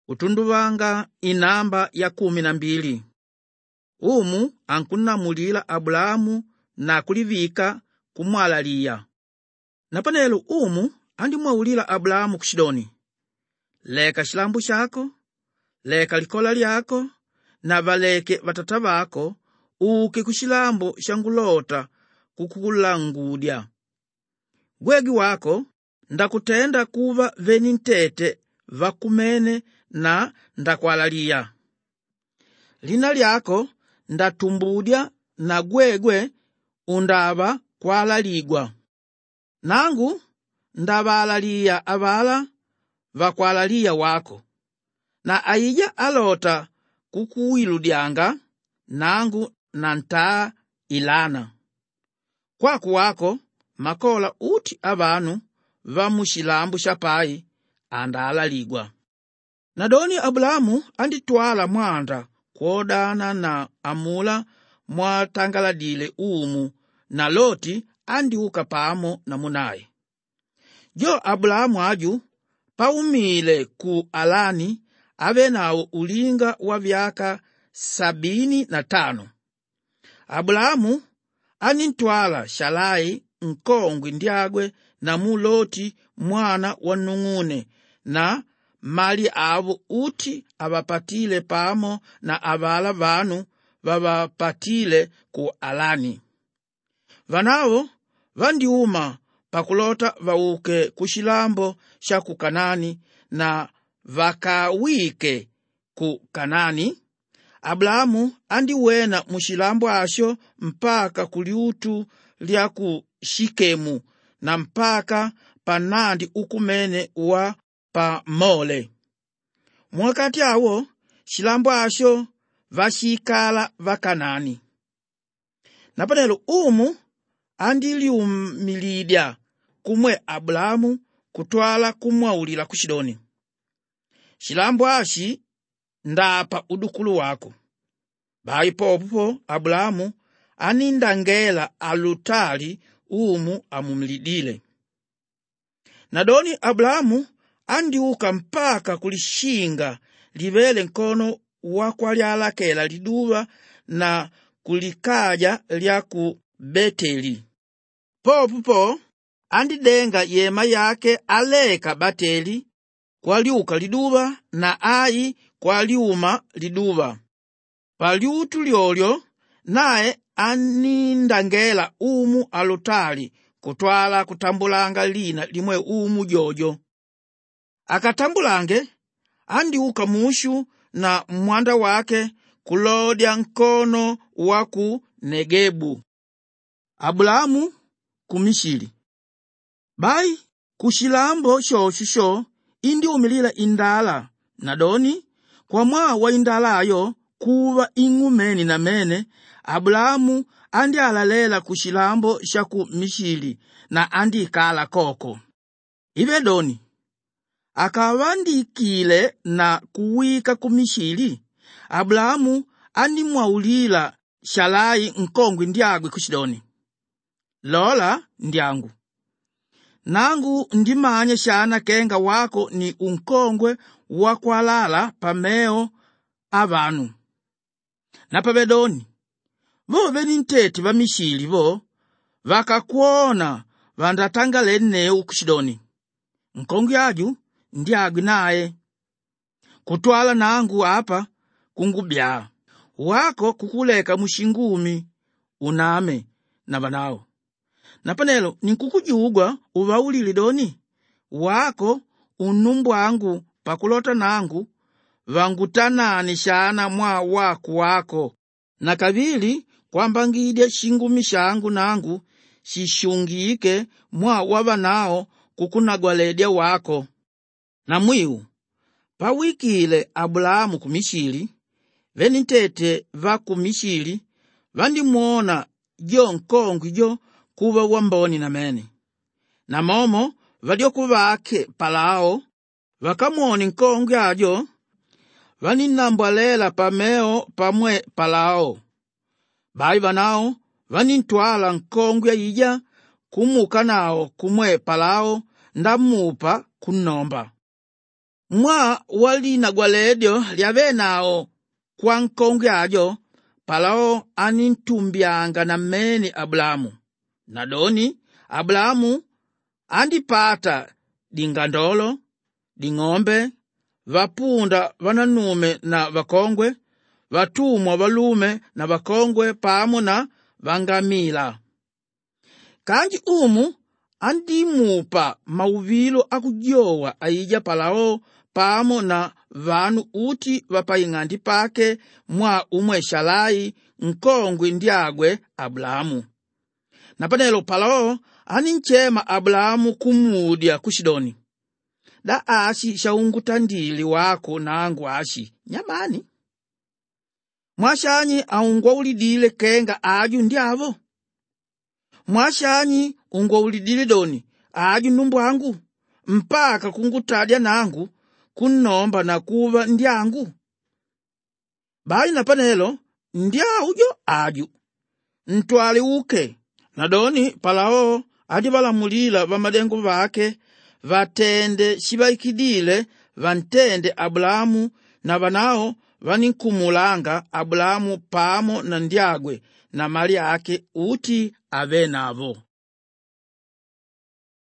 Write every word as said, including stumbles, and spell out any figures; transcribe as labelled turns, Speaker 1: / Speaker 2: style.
Speaker 1: utunduvanga inamba ya kumi na mbili. Umu ankunamulila Abulamu na kulivika kumwalaliya. Napanelo umu andimwaulila Abulamu kushidoni, leka shilambu shako, leka likola lyako, na valeke vatata vako, uke kushilambo shangulota kukulangudya. Gwegi wako ndakutenda kuva veni ntete vakumene na ndakwalaliya. Lina lyako ndatumbudya na gwegwe undava kwalaligwa. Nangu ndavalaliya avala vakwalaliya wako, na aija alota kukuwiludyanga, nangu nantaa ilana. Kwaku wako makola uti avanu vamushilambu shapai andalaligwa. Nadoni Abulamu anditwala mwanda kuodana na amula mwatangaladile umu, na Loti andiuka pamo na munaye. Jo Abulamu aju paumile ku Alani ave nawo ulinga wa vyaka sabini na tano. Abulamu anintwala Shalai nkongwi ndyagwe na mu Loti mwana wa nung'une, na mali avo uti avapatile pamo na avala vanu vavapatile ku Alani. Vanavo vandiuma pakulota vauke kushilambo sha ku Kanani, na vakawike ku Kanani. Abulamu andiwena mushilambo asho mpaka kuliutu lya ku Shikemu, na mpaka panandi ukumene wa pa Mole. Mwakati awo shilambo asho vashikala vakanani. Napanelo umu andiliumilidya kumwe Abulamu kutwala kumwaulila kushidoni, shilambo ashi ndapa udukulu wako. Bai popo Abulamu anindangela alutali umu amumilidile. Nadoni Abulamu andiuka mpaka kulishinga livele nkono wakwalyalakela liduva na kulikaja lya ku Beteli. Popo andidenga yema yake aleka Beteli kwaliuka liduva, na Ai kwaliuma liduva. Paliutu lyolyo naye anindangela umu alutali kutwala kutambulanga lina limwe umu jojo. Akatambulange andiuka mushu na mwanda wake kulodya nkono waku Negebu. Abulamu kumishili. Bai kushilambo shoshisho indi umilila indala, nadoni kwa mwa wa indala ayo kuva ingumeni na mene, Abulamu andi alalela kushilambo shaku Mishili na andi kala koko. Ive doni akawandikile na kuwika kumishili, Abulamu andi mwaulila Shalai nkongwi ndyagwe kushidoni, lola ndyangu, nangu ndimanya shana kenga wako ni unkongwe wakwalala pameo avanu. Na pabedoni vo veni ntete va Mishili vo vakakuona vandatangale neu kushidoni, nkongwi aju ndyagwe naye kutwala nangu apa kungubya wako kukuleka mushingumi uname na vanao. Napanelo ninkukujugwa uvaulile doni wako unumbwangu pakulota nangu vangutanani shana mwa waku wako, na kavili kwambangidya shingumi shangu nangu shishungike mwa wavanao kukunagwaledya wako. Na mwiu pawikile Abulamu kumishili, veni ntete va kumishili vandimuona jo nkongwi jo kuva wamboni na mene. Na momo vadyo kuvake palao vakamuoni nkongwi ajo, vaninambwalela pameo pamwe palao. Bai vanao vanintwala nkongwi aija kumuka nao kumwe palao ndamupa kunomba. mwa walina gwaledyo lyavenawo kwa nkongwe ajo, Palao anintumbyanga na mmene Abulamu. Nadoni Abulamu andipata dingandolo, ding'ombe, vapunda vananume na vakongwe, vatumwa valume na vakongwe pamo na vangamila. Kanji umu andimupa mauvilo akujowa aija Palao pamo na vanu uti vapaying'andi pake mwa umwe Shalai nkongwe ndiagwe Abulamu. Napanelo Palao aninchema Abulamu kumudya kushidoni, da ashi shaungutandili wako nangu ashi nyamani. Mwashanyi aungwaulidile kenga aju ndiavo? Mwashanyi ungwaulidile doni aju numbwangu mpaka kungutadya nangu kunomba na kuva ndyangu? Bali napanelo ndyaujo aju ntwali uke. Nadoni Palao adivalamulila vamadengo vake vatende shibaikidile vantende Abulamu na vanao vaninkumulanga Abulamu pamo na ndiagwe na mali ake uti ave navo.